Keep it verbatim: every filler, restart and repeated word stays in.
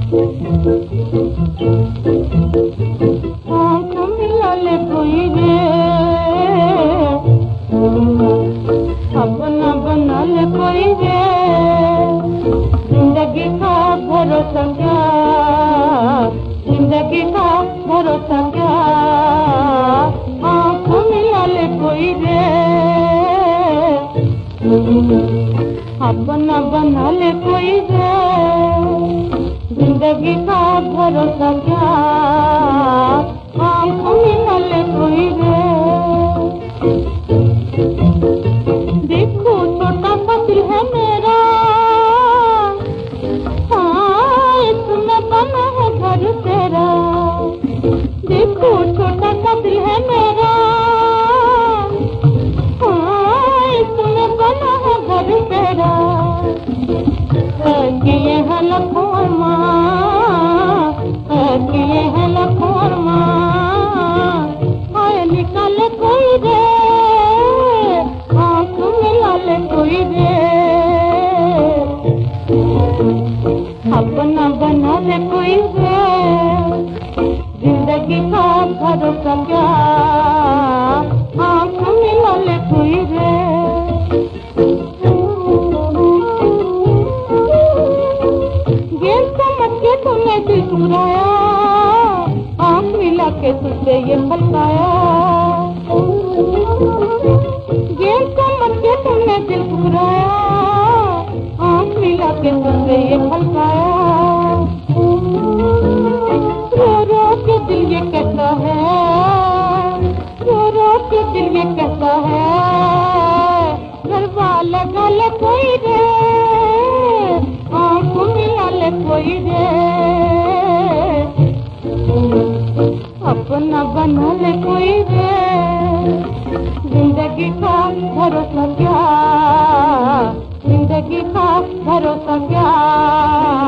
आँख मिला ले कोई रे, अपना बना ले कोई रे, जिंदगी का भरोसा क्या, जिंदगी का भरोसा क्या, आँख मिला ले कोई रे, अपना बना ले कोई रे, जिंदगी का भरोसा क्या, आँख मिला ले कोई रे। देखो छोटा सा दिल है मेरा, हाँ इसमें बना है घर तेरा। देखो छोटा सा दिल है मेरा, हाँ इसमें बना है घर तेरा। किए हैं लखों अरमान, किए हैं लखों अरमान, आए निकाले कोई रे, आँख मिला ले कोई रे, अपना बना ले कोई रे, जिंदगी का भरोसा क्या, आँख मिला ले कोई रे। तूने दिल चुराया, आँख मिला के तुझसे ये पल पाया, गेम समझ के तुमने दिल चुराया, आँख मिला के तुझसे ये पल पाया। रो रो के दिल ये कहता है, रो रो के दिल ये कहता है, गरबा लगा ले कोई रे, आँख मिला ले कोई रे, अपना बना ले कोई रे, जिंदगी का भरोसा क्या, जिंदगी का भरोसा क्या।